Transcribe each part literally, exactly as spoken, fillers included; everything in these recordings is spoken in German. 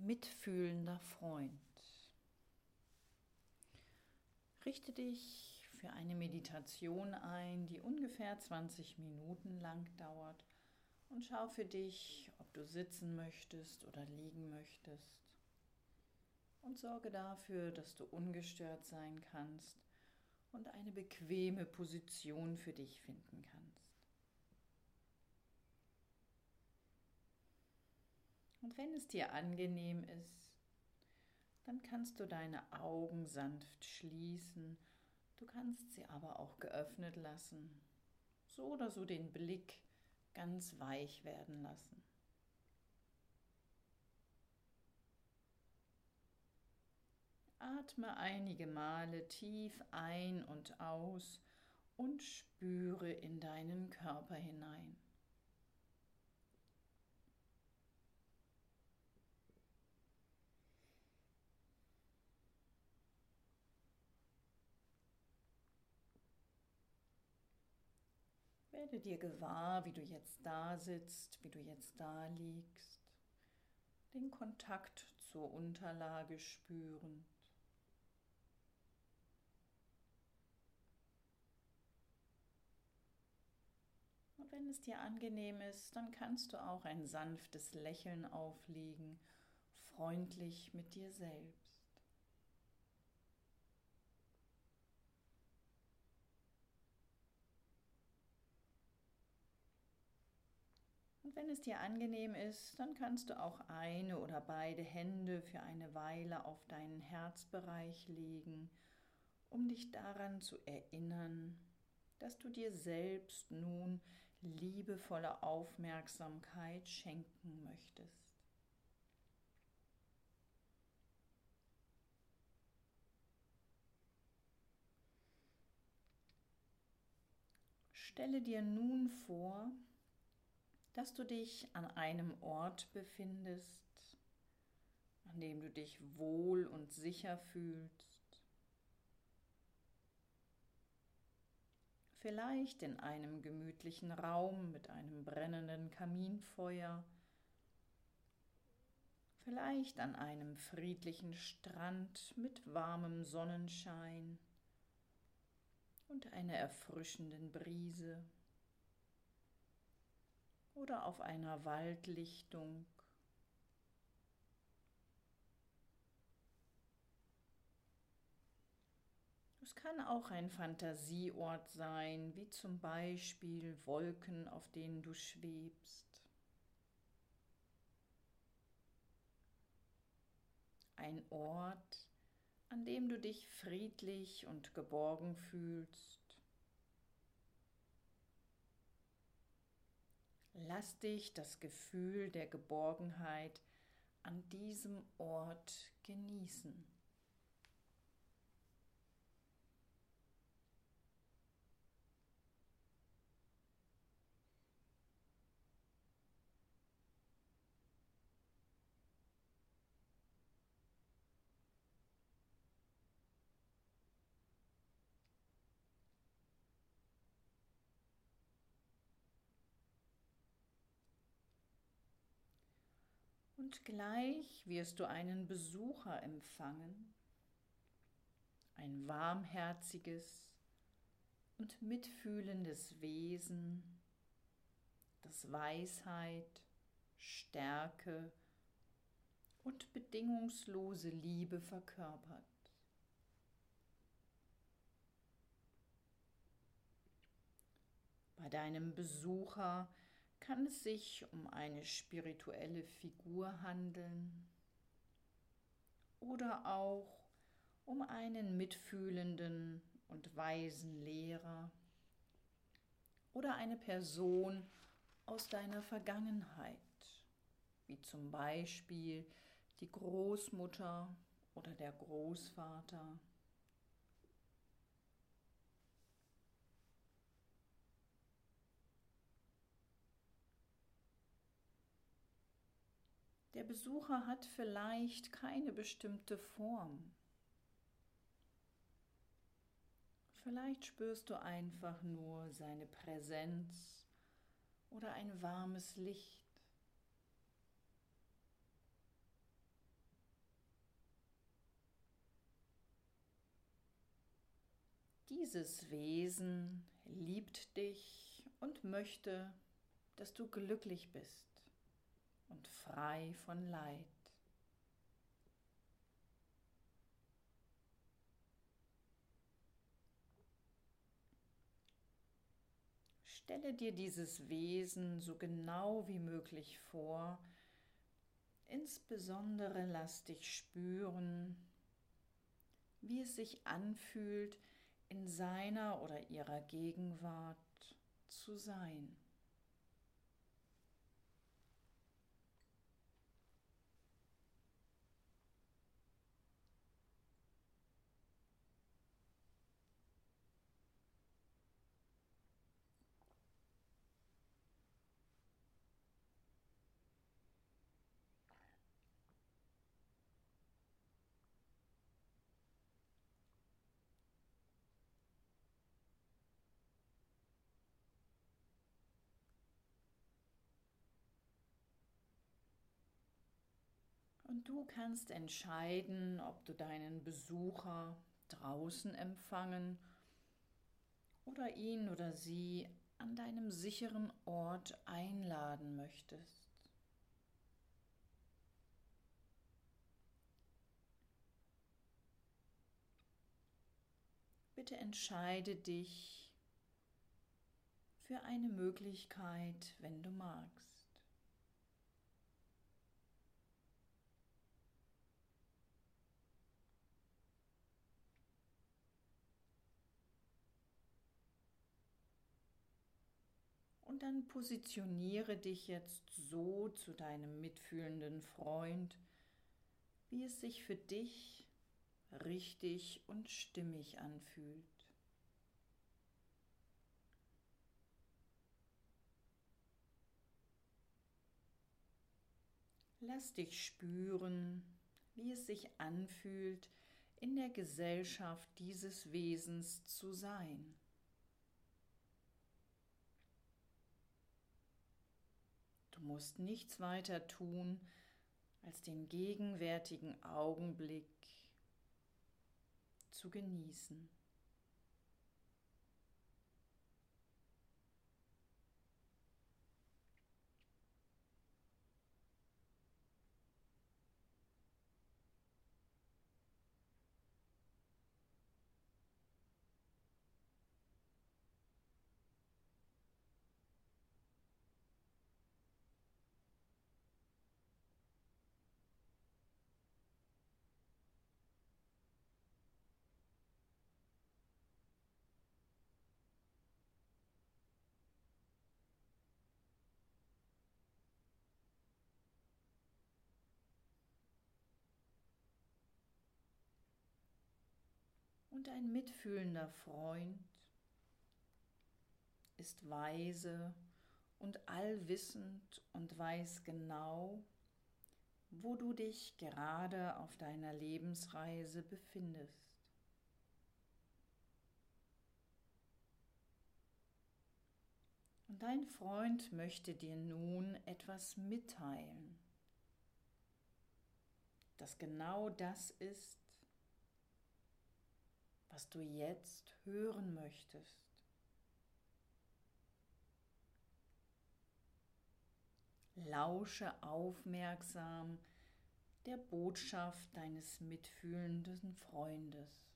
mitfühlender Freund. Richte dich für eine Meditation ein, die ungefähr zwanzig Minuten lang dauert, und schau für dich, ob du sitzen möchtest oder liegen möchtest. Und sorge dafür, dass du ungestört sein kannst und eine bequeme Position für dich finden kannst. Und wenn es dir angenehm ist, dann kannst du deine Augen sanft schließen. Du kannst sie aber auch geöffnet lassen, so oder so den Blick ganz weich werden lassen. Atme einige Male tief ein und aus und spüre in deinen Körper hinein. Werde dir gewahr, wie du jetzt da sitzt, wie du jetzt da liegst, den Kontakt zur Unterlage spürend. Und wenn es dir angenehm ist, dann kannst du auch ein sanftes Lächeln auflegen, freundlich mit dir selbst. Und wenn es dir angenehm ist, dann kannst du auch eine oder beide Hände für eine Weile auf deinen Herzbereich legen, um dich daran zu erinnern, dass du dir selbst nun liebevolle Aufmerksamkeit schenken möchtest. Stelle dir nun vor, dass du dich an einem Ort befindest, an dem du dich wohl und sicher fühlst. Vielleicht in einem gemütlichen Raum mit einem brennenden Kaminfeuer, vielleicht an einem friedlichen Strand mit warmem Sonnenschein und einer erfrischenden Brise, oder auf einer Waldlichtung. Es kann auch ein Fantasieort sein, wie zum Beispiel Wolken, auf denen du schwebst. Ein Ort, an dem du dich friedlich und geborgen fühlst. Lass dich das Gefühl der Geborgenheit an diesem Ort genießen. Und gleich wirst du einen Besucher empfangen, ein warmherziges und mitfühlendes Wesen, das Weisheit, Stärke und bedingungslose Liebe verkörpert. Bei deinem Besucher kann es sich um eine spirituelle Figur handeln oder auch um einen mitfühlenden und weisen Lehrer oder eine Person aus deiner Vergangenheit, wie zum Beispiel die Großmutter oder der Großvater. Der Besucher hat vielleicht keine bestimmte Form. Vielleicht spürst du einfach nur seine Präsenz oder ein warmes Licht. Dieses Wesen liebt dich und möchte, dass du glücklich bist und frei von Leid. Stelle dir dieses Wesen so genau wie möglich vor. Insbesondere lass dich spüren, wie es sich anfühlt, in seiner oder ihrer Gegenwart zu sein. Und du kannst entscheiden, ob du deinen Besucher draußen empfangen oder ihn oder sie an deinem sicheren Ort einladen möchtest. Bitte entscheide dich für eine Möglichkeit, wenn du magst. Und dann positioniere dich jetzt so zu deinem mitfühlenden Freund, wie es sich für dich richtig und stimmig anfühlt. Lass dich spüren, wie es sich anfühlt, in der Gesellschaft dieses Wesens zu sein. Du musst nichts weiter tun, als den gegenwärtigen Augenblick zu genießen. Und ein mitfühlender Freund ist weise und allwissend und weiß genau, wo du dich gerade auf deiner Lebensreise befindest. Und dein Freund möchte dir nun etwas mitteilen, das genau das ist, was du jetzt hören möchtest. Lausche aufmerksam der Botschaft deines mitfühlenden Freundes.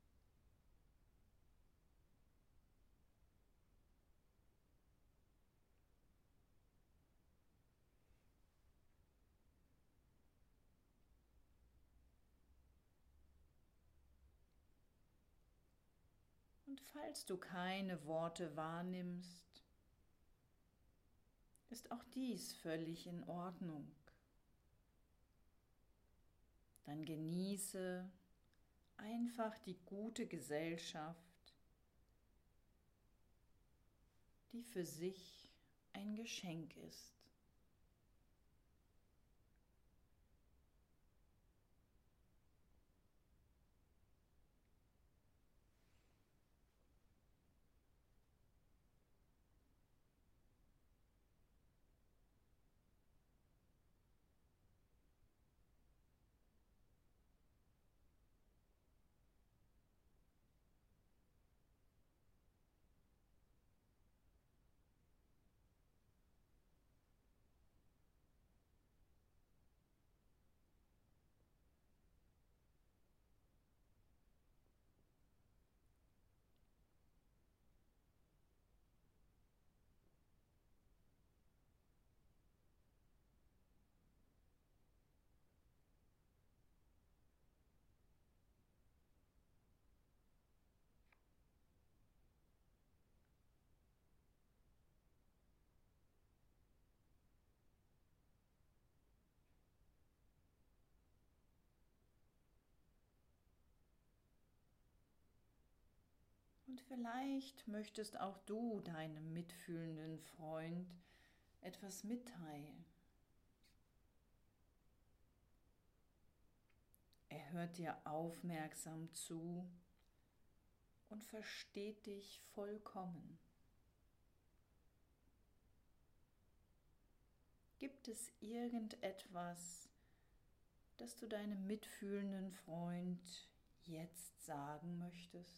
Und falls du keine Worte wahrnimmst, ist auch dies völlig in Ordnung. Dann genieße einfach die gute Gesellschaft, die für sich ein Geschenk ist. Und vielleicht möchtest auch du deinem mitfühlenden Freund etwas mitteilen. Er hört dir aufmerksam zu und versteht dich vollkommen. Gibt es irgendetwas, das du deinem mitfühlenden Freund jetzt sagen möchtest?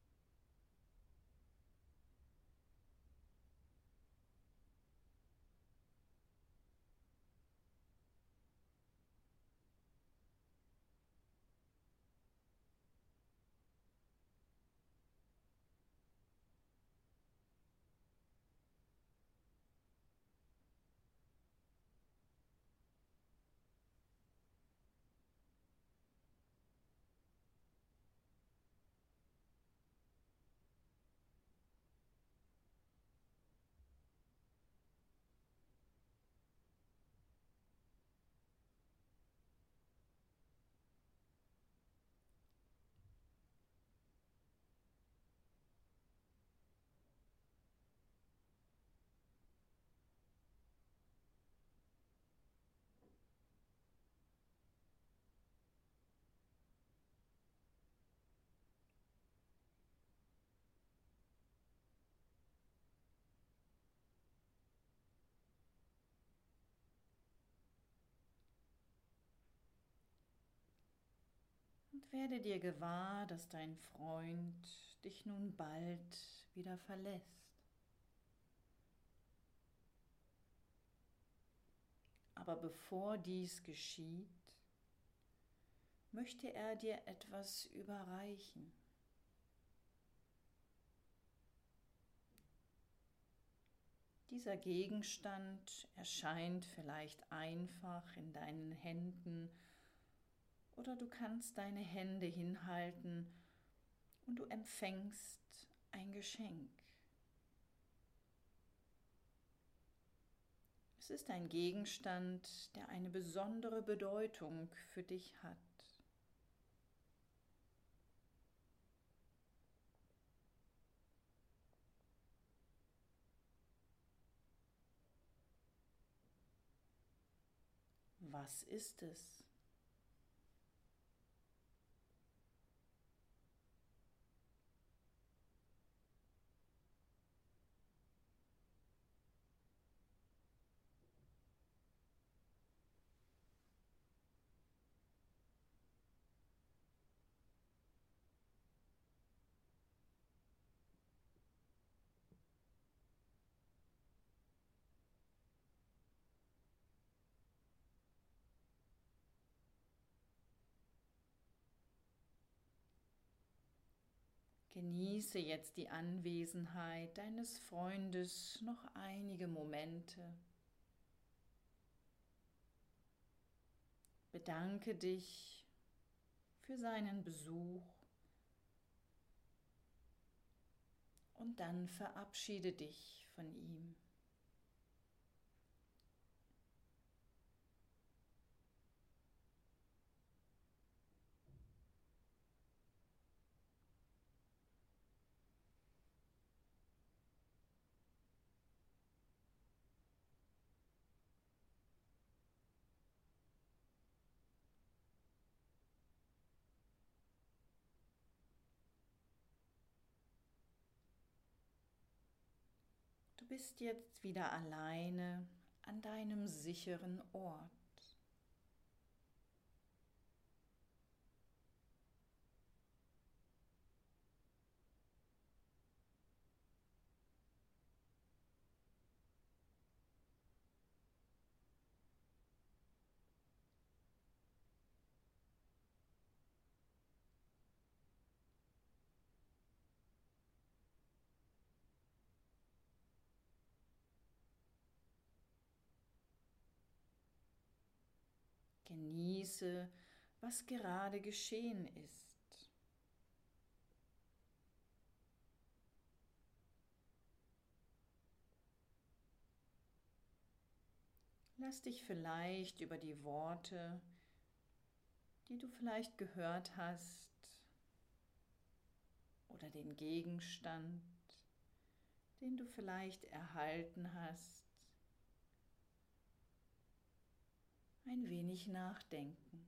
Und werde dir gewahr, dass dein Freund dich nun bald wieder verlässt. Aber bevor dies geschieht, möchte er dir etwas überreichen. Dieser Gegenstand erscheint vielleicht einfach in deinen Händen oder du kannst deine Hände hinhalten und du empfängst ein Geschenk. Es ist ein Gegenstand, der eine besondere Bedeutung für dich hat. Was ist es? Genieße jetzt die Anwesenheit deines Freundes noch einige Momente. Bedanke dich für seinen Besuch und dann verabschiede dich von ihm. Du bist jetzt wieder alleine an deinem sicheren Ort. Genieße, was gerade geschehen ist. Lass dich vielleicht über die Worte, die du vielleicht gehört hast oder den Gegenstand, den du vielleicht erhalten hast, ein wenig nachdenken.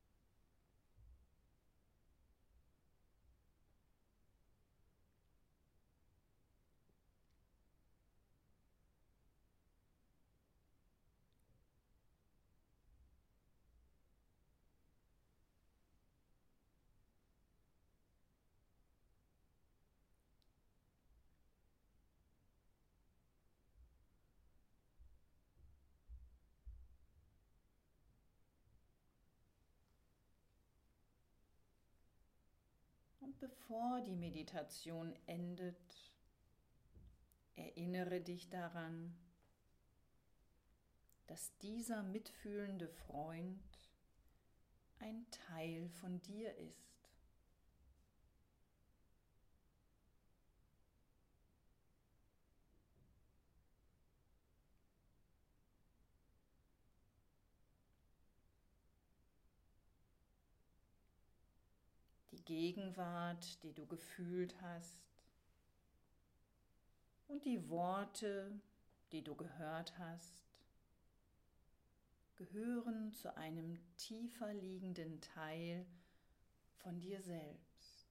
Und bevor die Meditation endet, erinnere dich daran, dass dieser mitfühlende Freund ein Teil von dir ist. Die Gegenwart, die du gefühlt hast, und die Worte, die du gehört hast, gehören zu einem tiefer liegenden Teil von dir selbst.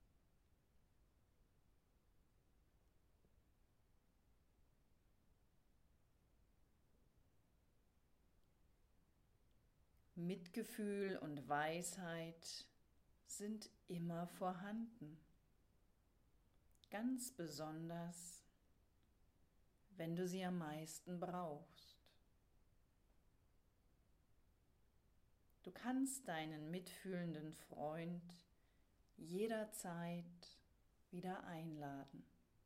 Mitgefühl und Weisheit sind immer vorhanden, ganz besonders, wenn du sie am meisten brauchst. Du kannst deinen mitfühlenden Freund jederzeit wieder einladen.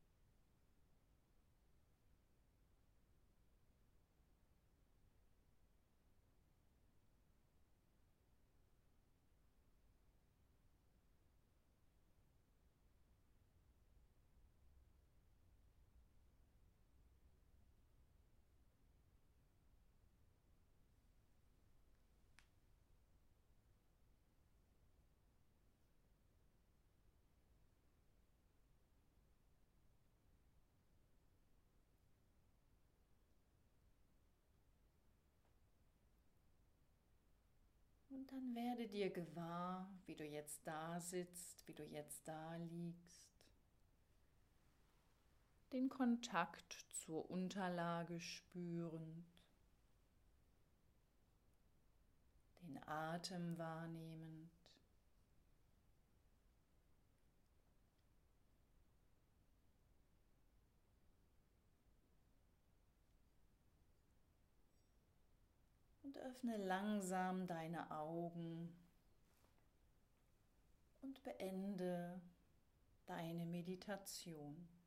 Und dann werde dir gewahr, wie du jetzt da sitzt, wie du jetzt da liegst. Den Kontakt zur Unterlage spürend, den Atem wahrnehmend. Und öffne langsam deine Augen und beende deine Meditation.